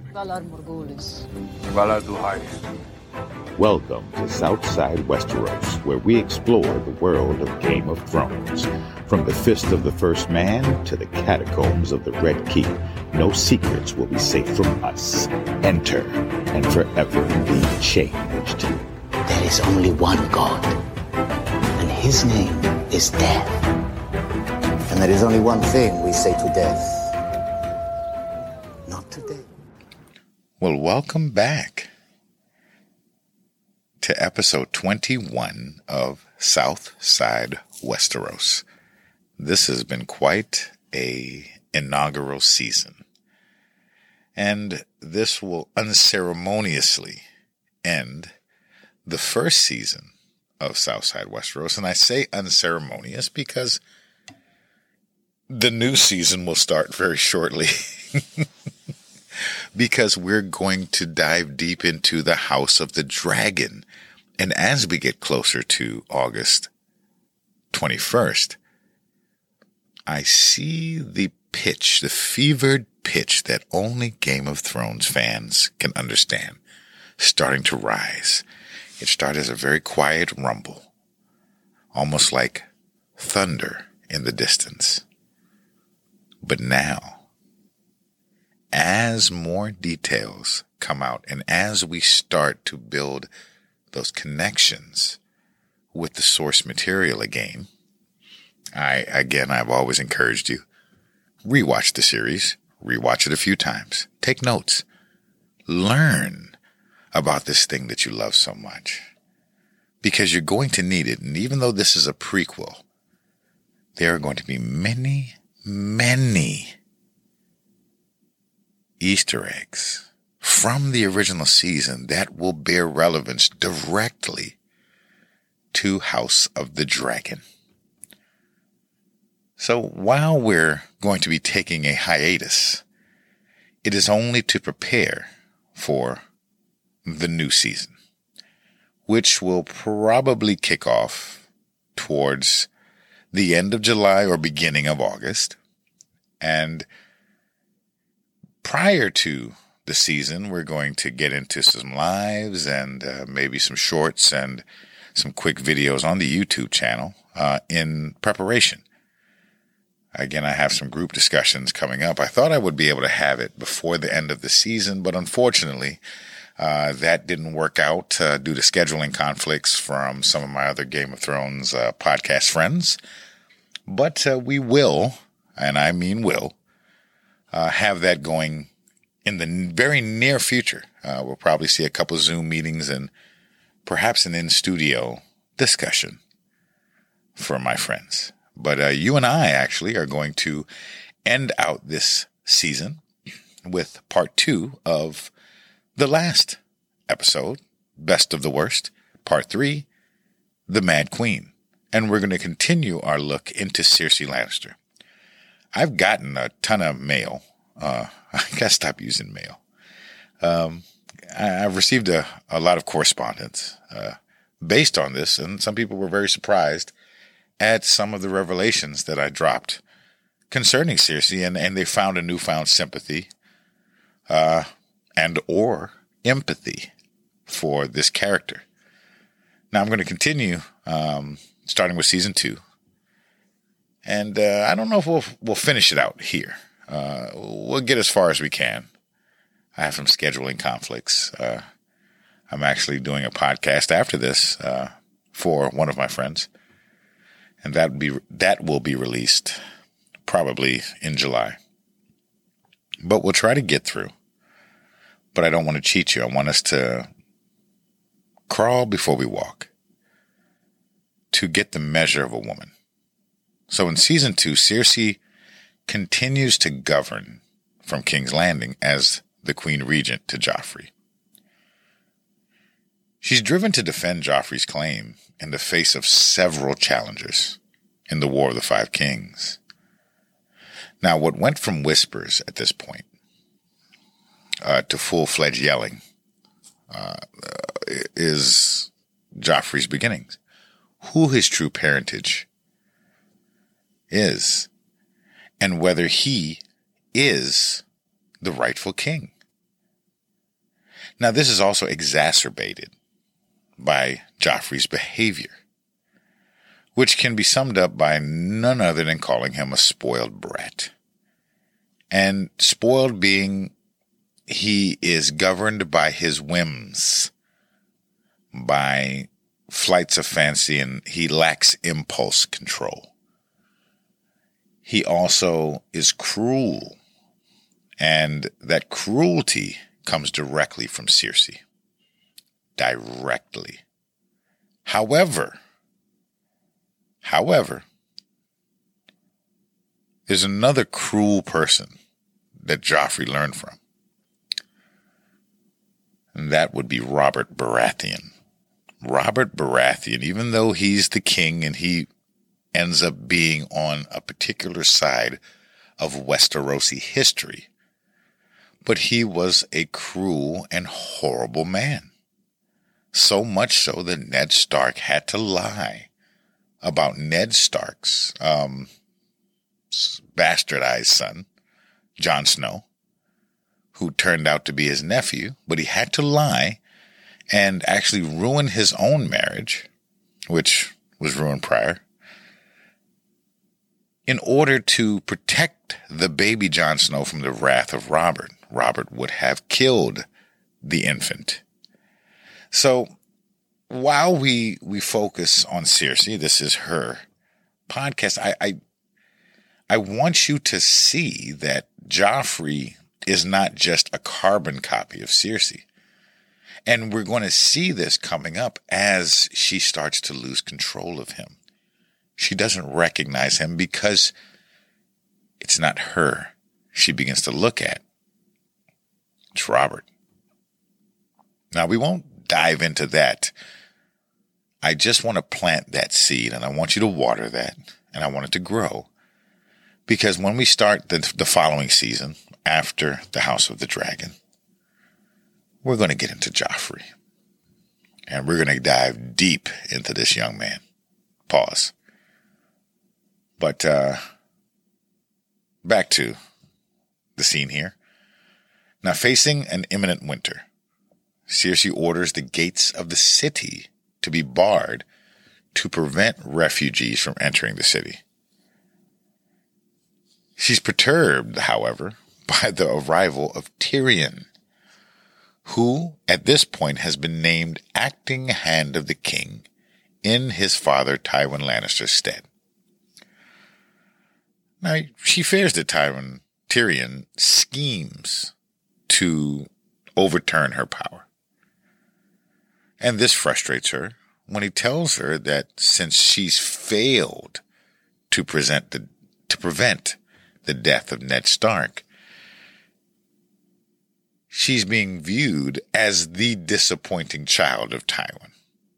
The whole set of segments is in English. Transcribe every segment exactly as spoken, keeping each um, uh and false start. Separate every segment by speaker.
Speaker 1: Valar Morghulis.
Speaker 2: Valar Dohaeris.
Speaker 3: Welcome to Southside Westeros, where we explore the world of Game of Thrones. From the Fist of the First Man to the catacombs of the Red Keep, no secrets will be safe from us. Enter and forever be changed.
Speaker 4: There is only one God, and his name is Death. And there is only one thing we say to death. Not today.
Speaker 5: Well, welcome back to episode twenty-one of Southside Westeros. This has been quite a inaugural season, and this will unceremoniously end the first season of Southside Westeros. And I say unceremonious because the new season will start very shortly. Because we're going to dive deep into the House of the Dragon. And as we get closer to August twenty-first, I see the pitch, the fevered pitch that only Game of Thrones fans can understand, starting to rise. It started as a very quiet rumble, almost like thunder in the distance. But now, as more details come out and as we start to build those connections with the source material again, I, again, I've always encouraged you, rewatch the series, rewatch it a few times, take notes, learn about this thing that you love so much, because you're going to need it. And even though this is a prequel, there are going to be many, many Easter eggs from the original season that will bear relevance directly to House of the Dragon. So while we're going to be taking a hiatus, it is only to prepare for the new season, which will probably kick off towards the end of July or beginning of August. And prior to the season, we're going to get into some lives and uh, maybe some shorts and some quick videos on the YouTube channel uh, in preparation. Again, I have some group discussions coming up. I thought I would be able to have it before the end of the season, but unfortunately, uh, that didn't work out uh, due to scheduling conflicts from some of my other Game of Thrones uh, podcast friends. But uh, we will, and I mean will, Uh, have that going in the very near future. Uh, we'll probably see a couple Zoom meetings and perhaps an in-studio discussion for my friends. But uh, you and I actually are going to end out this season with part two of the last episode, Best of the Worst, part three, The Mad Queen. And we're going to continue our look into Cersei Lannister. I've gotten a ton of mail. Uh, I gotta stop using mail. Um, I, I've received a, a lot of correspondence, uh, based on this. And some people were very surprised at some of the revelations that I dropped concerning Cersei, and, and they found a newfound sympathy, uh, and or empathy for this character. Now I'm going to continue, um, starting with season two. And uh, I don't know if we'll we'll finish it out here. Uh, we'll get as far as we can. I have some scheduling conflicts. Uh, I'm actually doing a podcast after this uh, for one of my friends, and that be that will be released probably in July. But we'll try to get through. But I don't want to cheat you. I want us to crawl before we walk, to get the measure of a woman. So in season two, Cersei continues to govern from King's Landing as the Queen Regent to Joffrey. She's driven to defend Joffrey's claim in the face of several challengers in the War of the Five Kings. Now, what went from whispers at this point uh, to full-fledged yelling uh, is Joffrey's beginnings. Who his true parentage is, and whether he is the rightful king. Now, this is also exacerbated by Joffrey's behavior, which can be summed up by none other than calling him a spoiled brat. And spoiled being he is governed by his whims, by flights of fancy, and he lacks impulse control. He also is cruel, and that cruelty comes directly from Cersei. Directly. However, however, there's another cruel person that Joffrey learned from. And that would be Robert Baratheon. Robert Baratheon, even though he's the king and he ends up being on a particular side of Westerosi history, but he was a cruel and horrible man. So much so that Ned Stark had to lie about Ned Stark's um, bastardized son, Jon Snow, who turned out to be his nephew, but he had to lie and actually ruin his own marriage, which was ruined prior, in order to protect the baby Jon Snow from the wrath of Robert. Robert would have killed the infant. So while we we focus on Cersei, this is her podcast, I, I I want you to see that Joffrey is not just a carbon copy of Cersei. And we're going to see this coming up as she starts to lose control of him. She doesn't recognize him because it's not her she begins to look at. It's Robert. Now, we won't dive into that. I just want to plant that seed, and I want you to water that, and I want it to grow. Because when we start the, the following season, after the House of the Dragon, we're going to get into Joffrey. And we're going to dive deep into this young man. Pause. But uh, back to the scene here. Now, facing an imminent winter, Cersei orders the gates of the city to be barred to prevent refugees from entering the city. She's perturbed, however, by the arrival of Tyrion, who at this point has been named acting hand of the king in his father Tywin Lannister's stead. Now, she fears that Tywin, Tyrion schemes to overturn her power. And this frustrates her when he tells her that since she's failed to present the, to prevent the death of Ned Stark, she's being viewed as the disappointing child of Tywin.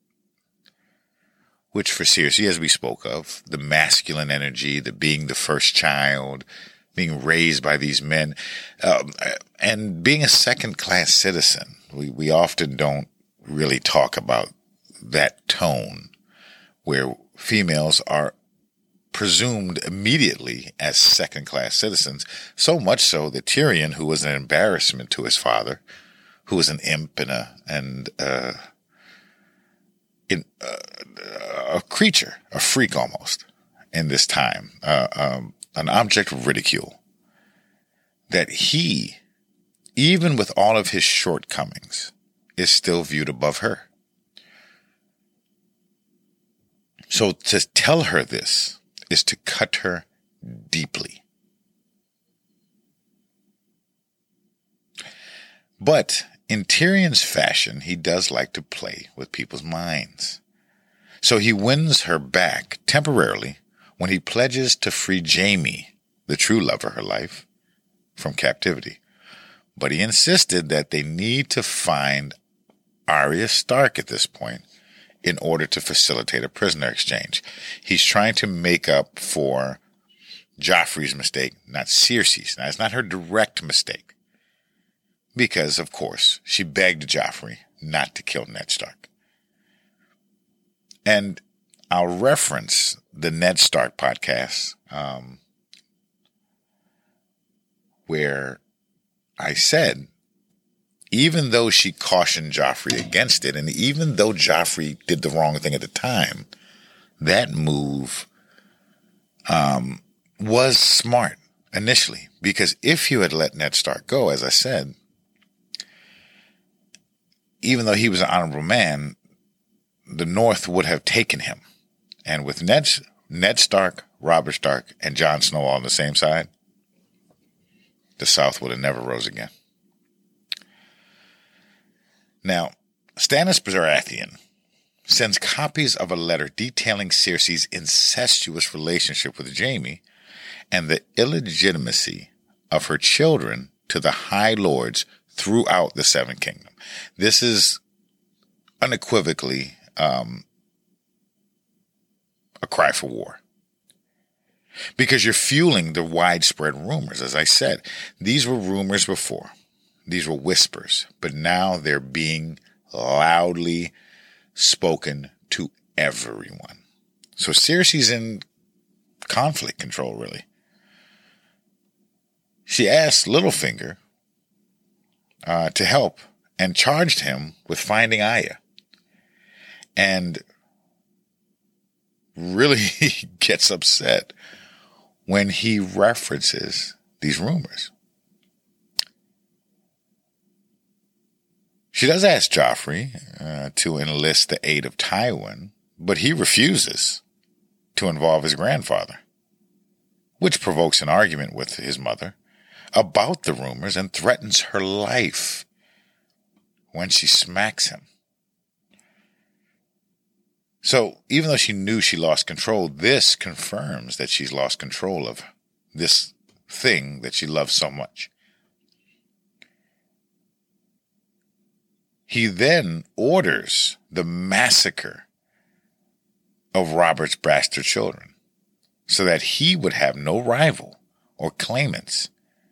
Speaker 5: Which for Cersei, as we spoke of, the masculine energy, the being the first child, being raised by these men, um, and being a second-class citizen. We, we often don't really talk about that tone where females are presumed immediately as second-class citizens, so much so that Tyrion, who was an embarrassment to his father, who was an imp and a, and, uh, in, uh, a creature, a freak almost, in this time, uh, um, an object of ridicule, that he, even with all of his shortcomings, is still viewed above her. So to tell her this is to cut her deeply. But in Tyrion's fashion, he does like to play with people's minds. So he wins her back temporarily when he pledges to free Jaime, the true love of her life, from captivity. But he insisted that they need to find Arya Stark at this point in order to facilitate a prisoner exchange. He's trying to make up for Joffrey's mistake, not Cersei's. Now, it's not her direct mistake. Because, of course, she begged Joffrey not to kill Ned Stark. And I'll reference the Ned Stark podcast, um, where I said even though she cautioned Joffrey against it, and even though Joffrey did the wrong thing at the time, that move um, was smart initially. Because if you had let Ned Stark go, as I said, even though he was an honorable man, the North would have taken him. And with Ned, Ned Stark, Robert Stark, and Jon Snow all on the same side, the South would have never rose again. Now, Stannis Baratheon sends copies of a letter detailing Cersei's incestuous relationship with Jaime and the illegitimacy of her children to the High Lords throughout the Seven Kingdoms. This is unequivocally um, a cry for war. Because you're fueling the widespread rumors. As I said, these were rumors before. These were whispers, but now they're being loudly spoken to everyone. So Cersei's in conflict control, really. She asked Littlefinger uh, to help and charged him with finding Arya. And really gets upset when he references these rumors. She does ask Joffrey uh, to enlist the aid of Tywin, but he refuses to involve his grandfather, which provokes an argument with his mother about the rumors and threatens her life when she smacks him. So even though she knew she lost control, this confirms that she's lost control of this thing that she loves so much. He then orders the massacre of Robert's bastard children so that he would have no rival or claimants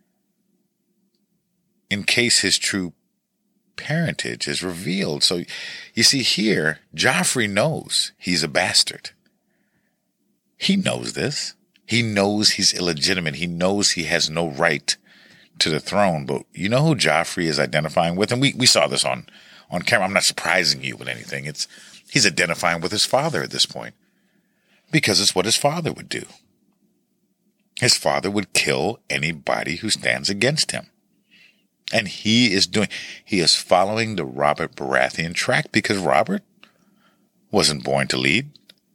Speaker 5: in case his true parentage is revealed. So you see here, Joffrey knows he's a bastard. He knows this. He knows he's illegitimate. He knows he has no right to the throne. But you know who Joffrey is identifying with? And we, we saw this on, on camera. I'm not surprising you with anything. It's he's identifying with his father at this point because it's what his father would do. His father would kill anybody who stands against him. And he is doing, he is following the Robert Baratheon track because Robert wasn't born to lead.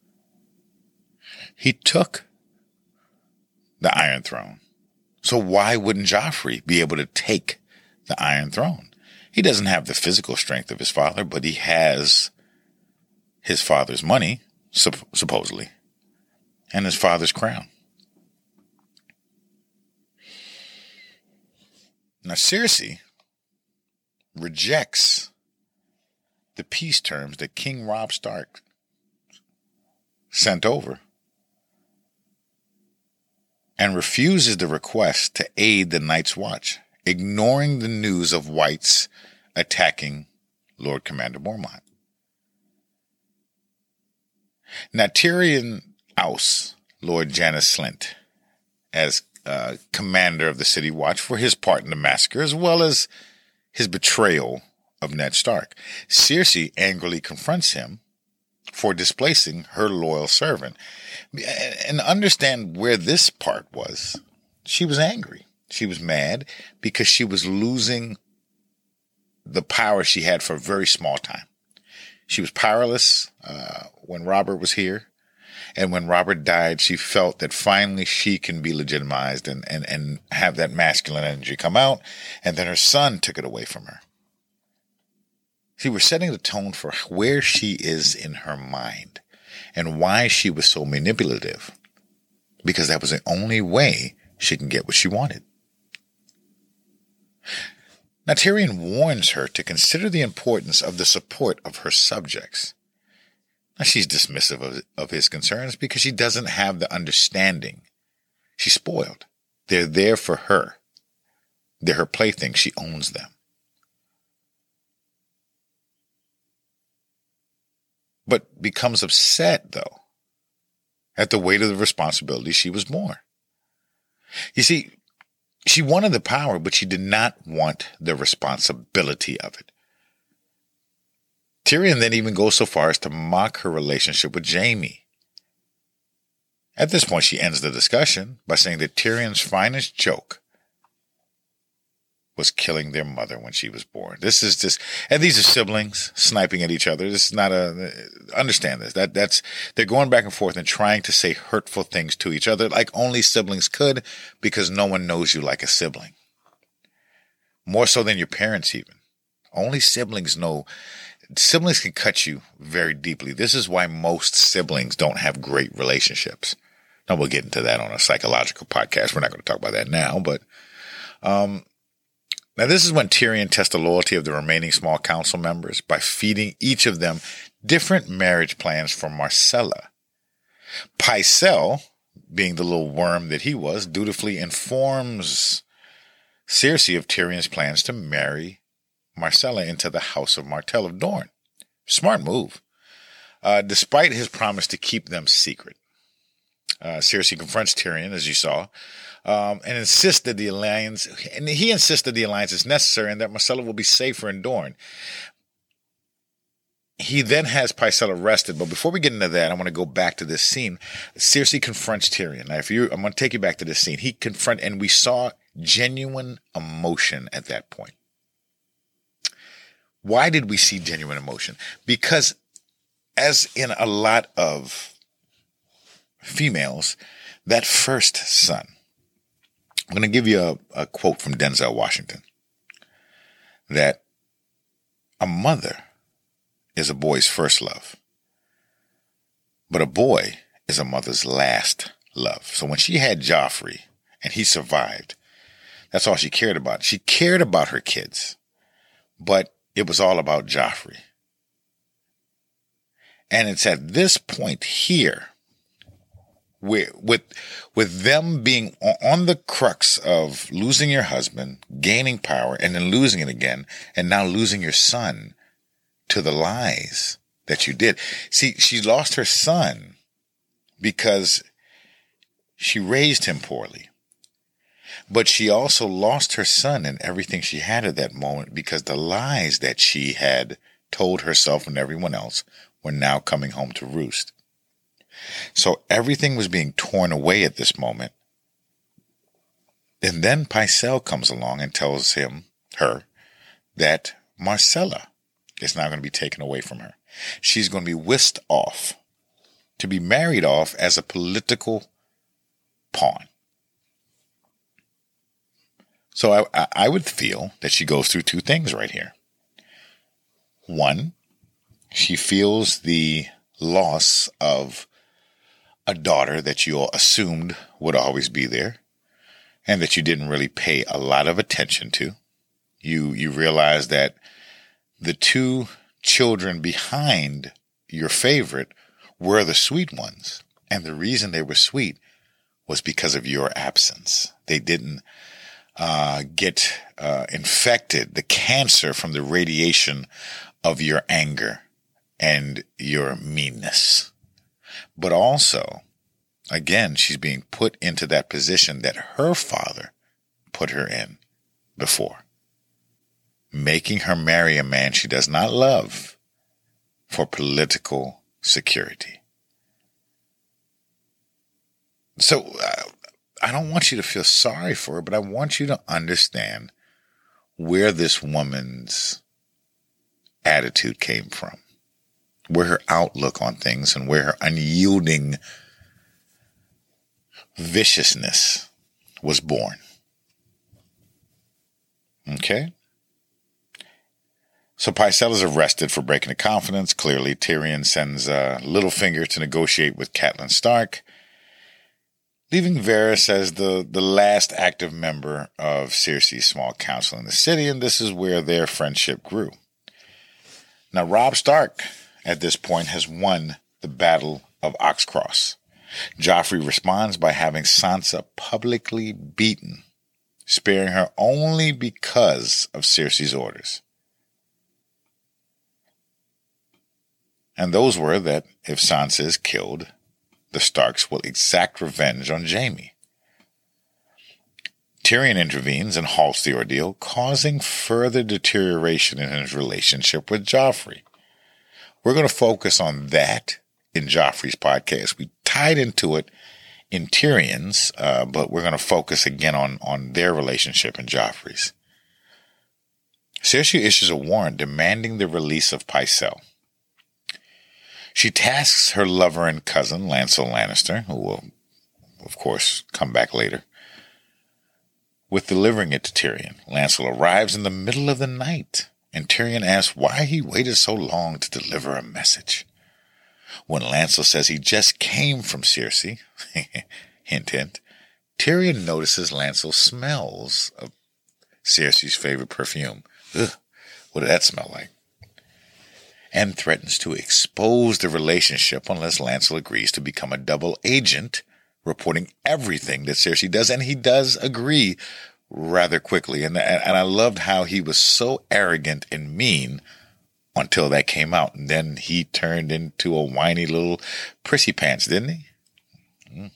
Speaker 5: He took the Iron Throne. So why wouldn't Joffrey be able to take the Iron Throne? He doesn't have the physical strength of his father, but he has his father's money, sup- supposedly, and his father's crown. Now, Cersei rejects the peace terms that King Robb Stark sent over and refuses the request to aid the Night's Watch, ignoring the news of whites attacking Lord Commander Mormont. Now, Tyrion ousts Lord Janos Slynt as Uh, commander of the City Watch for his part in the massacre, as well as his betrayal of Ned Stark. Cersei angrily confronts him for displacing her loyal servant. And understand where this part was. She was angry. She was mad because she was losing the power she had for a very small time. She was powerless uh, when Robert was here. And when Robert died, she felt that finally she can be legitimized and, and, and have that masculine energy come out. And then her son took it away from her. See, we're setting the tone for where she is in her mind and why she was so manipulative. Because that was the only way she can get what she wanted. Now, Tyrion warns her to consider the importance of the support of her subjects. Now, she's dismissive of, of his concerns because she doesn't have the understanding. She's spoiled. They're there for her. They're her plaything. She owns them. But becomes upset, though, at the weight of the responsibility she was born. You see, She wanted the power, but she did not want the responsibility of it. Tyrion then even goes so far as to mock her relationship with Jaime. At this point, she ends the discussion by saying that Tyrion's finest joke was killing their mother when she was born. This is just, and these are siblings sniping at each other. This is not a, understand this. That that's, they're going back and forth and trying to say hurtful things to each other like only siblings could, because no one knows you like a sibling. More so than your parents even. Only siblings know, siblings can cut you very deeply. This is why most siblings don't have great relationships. Now we'll get into that on a psychological podcast. We're not going to talk about that now, but, um, now, this is when Tyrion tests the loyalty of the remaining small council members by feeding each of them different marriage plans for Myrcella. Pycelle, being the little worm that he was, dutifully informs Cersei of Tyrion's plans to marry Myrcella into the House of Martell of Dorne. Smart move. Uh, despite his promise to keep them secret. Uh, Cersei confronts Tyrion, as you saw, Um, and insists that the alliance, and he insists that the alliance is necessary and that Myrcella will be safer in Dorne. He then has Pycelle arrested, but before we get into that, I want to go back to this scene. Cersei confronts Tyrion. Now, if you, I'm going to take you back to this scene. He confront, and we saw genuine emotion at that point. Why did we see genuine emotion? Because, as in a lot of females, that first son. I'm going to give you a, a quote from Denzel Washington, that a mother is a boy's first love, but a boy is a mother's last love. So when she had Joffrey and he survived, that's all she cared about. She cared about her kids, but it was all about Joffrey. And it's at this point here, With, with with them being on the crux of losing your husband, gaining power, and then losing it again, and now losing your son to the lies that you did. See, she lost her son because she raised him poorly. But she also lost her son and everything she had at that moment because the lies that she had told herself and everyone else were now coming home to roost. So everything was being torn away at this moment. And then Pycelle comes along and tells him, her, that Myrcella is now going to be taken away from her. She's going to be whisked off, to be married off as a political pawn. So I, I would feel that she goes through two things right here. One, she feels the loss of a daughter that you all assumed would always be there and that you didn't really pay a lot of attention to. You, you realize that the two children behind your favorite were the sweet ones. And the reason they were sweet was because of your absence. They didn't uh, get uh, infected, the cancer from the radiation of your anger and your meanness. But also, again, she's being put into that position that her father put her in before, making her marry a man she does not love for political security. So uh, I don't want you to feel sorry for her, but I want you to understand where this woman's attitude came from, where her outlook on things and where her unyielding viciousness was born. Okay? So Pycelle is arrested for breaking the confidence. Clearly, Tyrion sends uh, Littlefinger to negotiate with Catelyn Stark, leaving Varys as the, the last active member of Cersei's small council in the city, and this is where their friendship grew. Now, Robb Stark, at this point, has won the Battle of Oxcross. Joffrey responds by having Sansa publicly beaten, sparing her only because of Cersei's orders. And those were that if Sansa is killed, the Starks will exact revenge on Jaime. Tyrion intervenes and halts the ordeal, causing further deterioration in his relationship with Joffrey. We're going to focus on that in Joffrey's podcast. We tied into it in Tyrion's, uh, but we're going to focus again on, on their relationship in Joffrey's. Cersei issues a warrant demanding the release of Pycelle. She tasks her lover and cousin, Lancel Lannister, who will, of course, come back later, with delivering it to Tyrion. Lancel arrives in the middle of the night, and Tyrion asks why he waited so long to deliver a message. When Lancel says he just came from Cersei, hint, hint, Tyrion notices Lancel smells of Cersei's favorite perfume. Ugh, what did that smell like? And threatens to expose the relationship unless Lancel agrees to become a double agent, reporting everything that Cersei does, and he does agree rather quickly. And, and I loved how he was so arrogant and mean until that came out. And then he turned into a whiny little prissy pants, didn't he? Mm.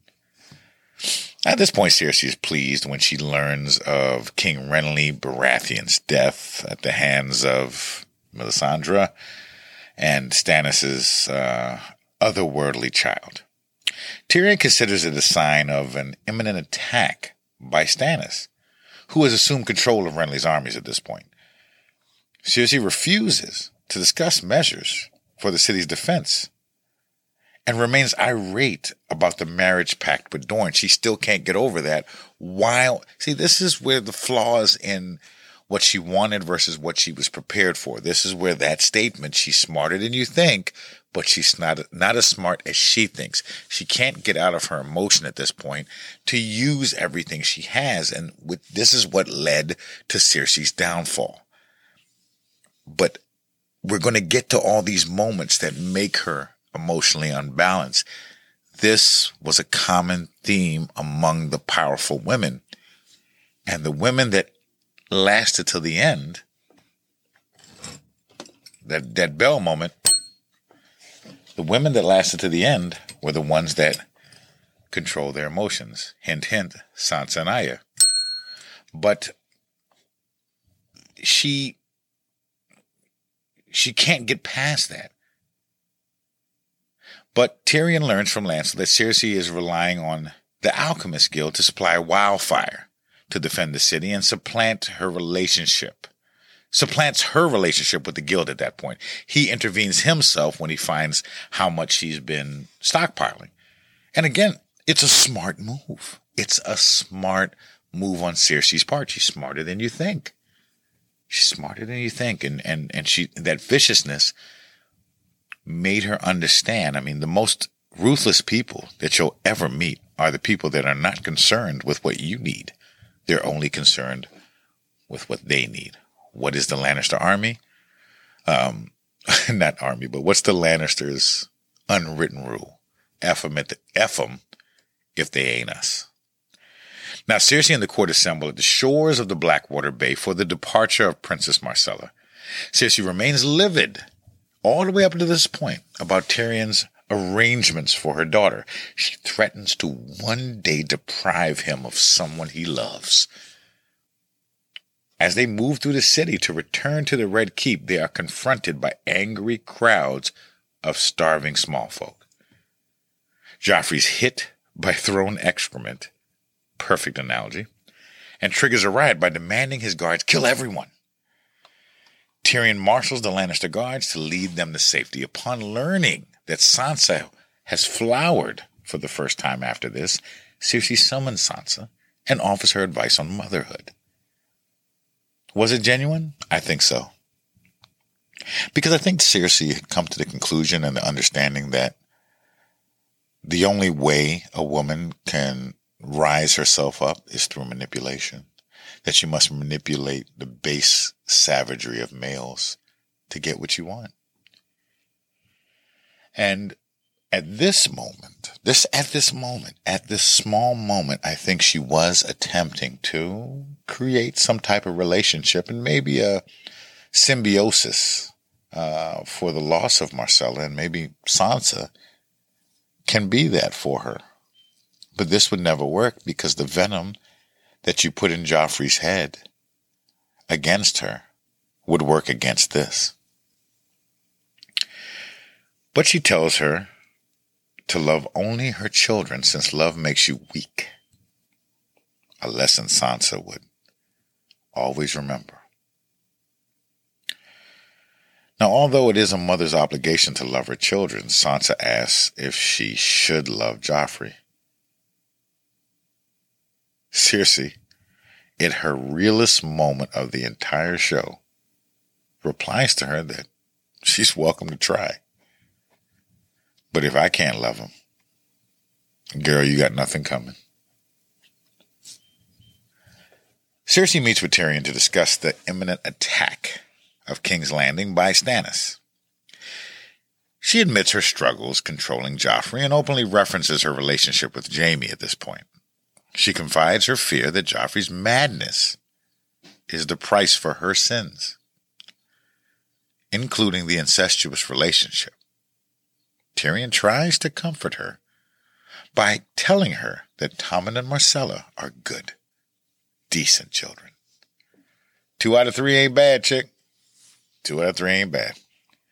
Speaker 5: At this point, Cersei is pleased when she learns of King Renly Baratheon's death at the hands of Melisandre and Stannis' uh, otherworldly child. Tyrion considers it a sign of an imminent attack by Stannis, who has assumed control of Renly's armies at this point. Cersei refuses to discuss measures for the city's defense and remains irate about the marriage pact with Dorne. She still can't get over that. While, see, this is where the flaws in what she wanted versus what she was prepared for. This is where that statement, she's smarter than you think, but she's not, not as smart as she thinks. She can't get out of her emotion at this point to use everything she has. And with, this is what led to Cersei's downfall. But we're going to get to all these moments that make her emotionally unbalanced. This was a common theme among the powerful women. And the women that lasted till the end, that, that bell moment, the women that lasted to the end were the ones that control their emotions. Hint, hint, Sansa and Arya. But she, she can't get past that. But Tyrion learns from Lancel that Cersei is relying on the Alchemist Guild to supply wildfire to defend the city and supplant her relationship. Supplants her relationship with the guild at that point. He intervenes himself when he finds how much she's been stockpiling. And again, it's a smart move. It's a smart move on Cersei's part. She's smarter than you think. She's smarter than you think. And, and, and she, that viciousness made her understand. I mean, the most ruthless people that you'll ever meet are the people that are not concerned with what you need. They're only concerned with what they need. What is the Lannister army? Um, not army, but what's the Lannisters' unwritten rule? F them, at the, F them if they ain't us. Now, Cersei and the court assemble at the shores of the Blackwater Bay for the departure of Princess Myrcella. Cersei remains livid all the way up to this point about Tyrion's arrangements for her daughter. She threatens to one day deprive him of someone he loves. As they move through the city to return to the Red Keep, they are confronted by angry crowds of starving small folk. Joffrey's hit by thrown excrement, perfect analogy, and triggers a riot by demanding his guards kill everyone. Tyrion marshals the Lannister guards to lead them to safety. Upon learning that Sansa has flowered for the first time after this, Cersei summons Sansa and offers her advice on motherhood. Was it genuine? I think so. Because I think Cersei had come to the conclusion and the understanding that the only way a woman can rise herself up is through manipulation. That she must manipulate the base savagery of males to get what you want. And at this moment, this at this moment, at this small moment, I think she was attempting to create some type of relationship and maybe a symbiosis uh, for the loss of Myrcella, and maybe Sansa can be that for her. But this would never work because the venom that you put in Joffrey's head against her would work against this. But she tells her to love only her children, since love makes you weak. A lesson Sansa would always remember. Now, although it is a mother's obligation to love her children, Sansa asks if she should love Joffrey. Cersei, in her realest moment of the entire show, replies to her that she's welcome to try. But if I can't love him, girl, you got nothing coming. Cersei meets with Tyrion to discuss the imminent attack of King's Landing by Stannis. She admits her struggles controlling Joffrey and openly references her relationship with Jaime at this point. She confides her fear that Joffrey's madness is the price for her sins, including the incestuous relationship. Tyrion tries to comfort her by telling her that Tommen and Myrcella are good, decent children. Two out of three ain't bad, chick. Two out of three ain't bad.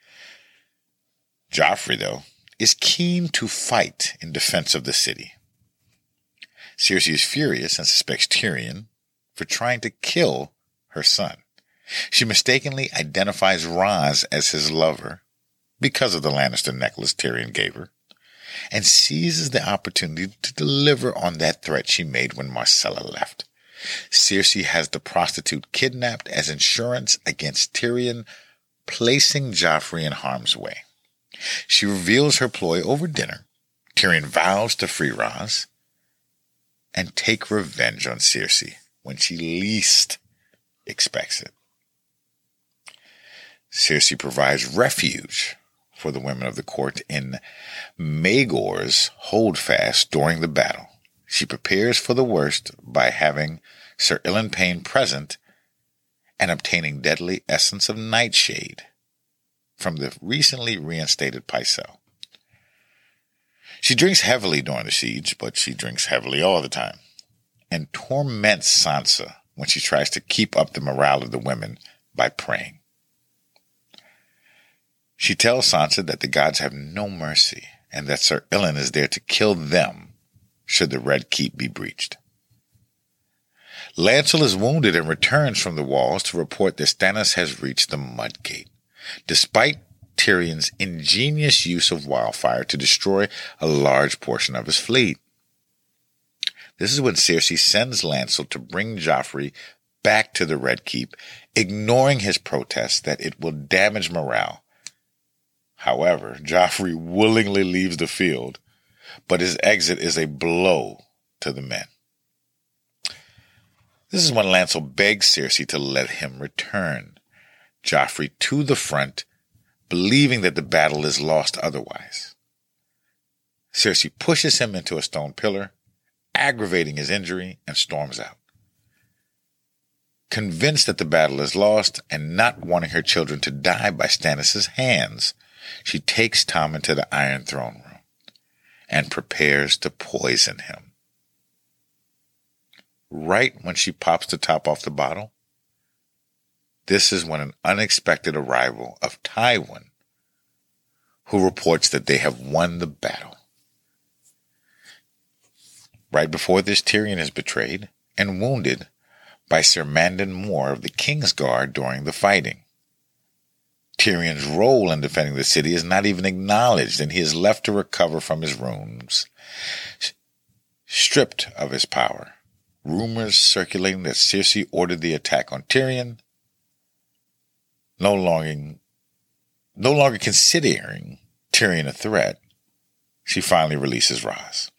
Speaker 5: Joffrey, though, is keen to fight in defense of the city. Cersei is furious and suspects Tyrion for trying to kill her son. She mistakenly identifies Raz as his lover because of the Lannister necklace Tyrion gave her, and seizes the opportunity to deliver on that threat she made when Myrcella left. Cersei has the prostitute kidnapped as insurance against Tyrion, placing Joffrey in harm's way. She reveals her ploy over dinner. Tyrion vows to free Raz and take revenge on Cersei when she least expects it. Cersei provides refuge for the women of the court in Maegor's holdfast during the battle. She prepares for the worst by having Sir Ilyn Payne present and obtaining deadly essence of nightshade from the recently reinstated Pycelle. She drinks heavily during the siege, but she drinks heavily all the time, and torments Sansa when she tries to keep up the morale of the women by praying. She tells Sansa that the gods have no mercy and that Sir Ilyn is there to kill them should the Red Keep be breached. Lancel is wounded and returns from the walls to report that Stannis has reached the Mudgate, despite Tyrion's ingenious use of wildfire to destroy a large portion of his fleet. This is when Cersei sends Lancel to bring Joffrey back to the Red Keep, ignoring his protests that it will damage morale. However, Joffrey willingly leaves the field, but his exit is a blow to the men. This is when Lancel begs Cersei to let him return Joffrey to the front, believing that the battle is lost otherwise. Cersei pushes him into a stone pillar, aggravating his injury, and storms out. Convinced that the battle is lost and not wanting her children to die by Stannis' hands, she takes Tommen to the Iron Throne room and prepares to poison him. Right when she pops the top off the bottle, this is when an unexpected arrival of Tywin, who reports that they have won the battle. Right before this, Tyrion is betrayed and wounded by Sir Mandon Moore of the Kingsguard during the fighting. Tyrion's role in defending the city is not even acknowledged, and he is left to recover from his wounds, stripped of his power. Rumors circulating that Cersei ordered the attack on Tyrion, no longer, no longer considering Tyrion a threat, she finally releases Raz.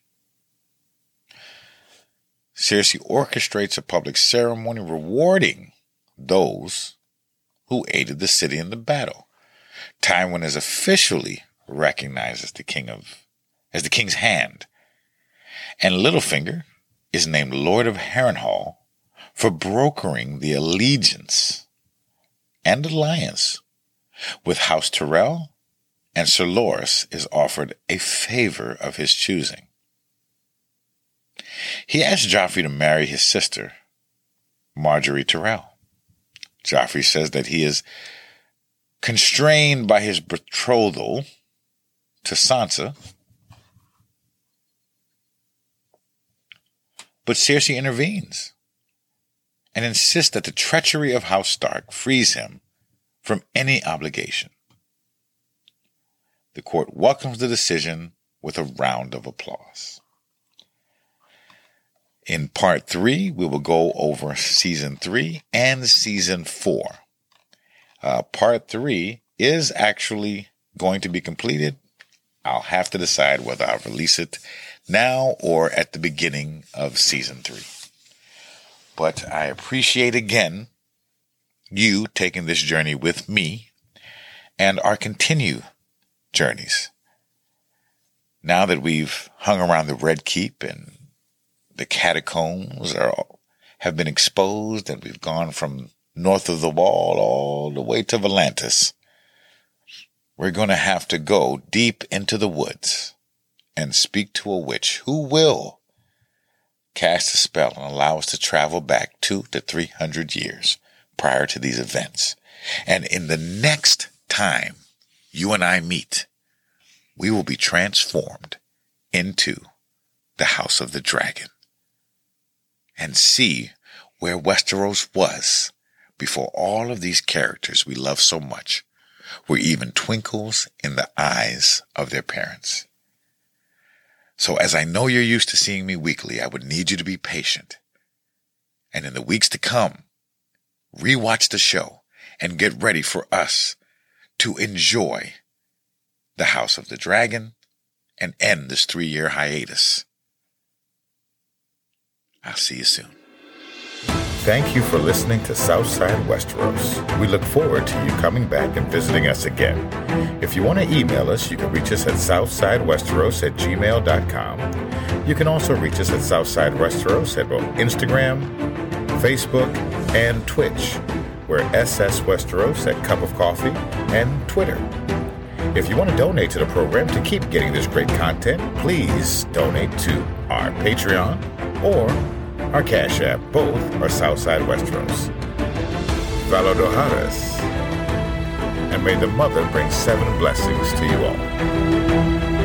Speaker 5: Cersei orchestrates a public ceremony rewarding those who aided the city in the battle. Tywin is officially recognized as the king of, as the king's hand, and Littlefinger is named Lord of Harrenhal for brokering the allegiance and alliance with House Tyrell, and Sir Loras is offered a favor of his choosing. He asks Joffrey to marry his sister, Marjorie Tyrell. Joffrey says that he is constrained by his betrothal to Sansa, but Cersei intervenes and insists that the treachery of House Stark frees him from any obligation. The court welcomes the decision with a round of applause. In part three, we will go over season three and season four. Uh, part three is actually going to be completed. I'll have to decide whether I'll release it now or at the beginning of season three. But I appreciate again you taking this journey with me and our continued journeys. Now that we've hung around the Red Keep and the catacombs are have been exposed and we've gone from north of the wall all the way to Volantis, we're going to have to go deep into the woods and speak to a witch who will cast a spell and allow us to travel back two to three hundred years prior to these events. And in the next time you and I meet, we will be transformed into the House of the Dragon and see where Westeros was before all of these characters we love so much were even twinkles in the eyes of their parents. So as I know you're used to seeing me weekly, I would need you to be patient. And in the weeks to come, rewatch the show and get ready for us to enjoy the House of the Dragon and end this three-year hiatus. I'll see you soon.
Speaker 3: Thank you for listening to Southside Westeros. We look forward to you coming back and visiting us again. If you want to email us, you can reach us at southsidewesteros at gmail dot com. You can also reach us at Southside Westeros at both Instagram, Facebook, and Twitch. We're S S Westeros at Cup of Coffee and Twitter. If you want to donate to the program to keep getting this great content, please donate to our Patreon or our Cash App. Both are Southside Westeros. Valodoharas. And may the Mother bring seven blessings to you all.